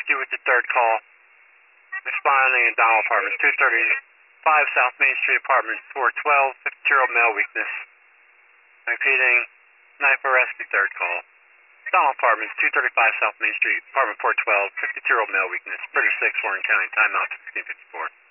Rescue with your third call. Responding in Donald Apartments, 235 South Main Street, Apartment 412, 52-year-old male weakness. Repeating, 9-4 Rescue, third call. Donald Apartments, 235 South Main Street, Apartment 412, 52-year-old male weakness. British 6, Warren County, timeout 1654.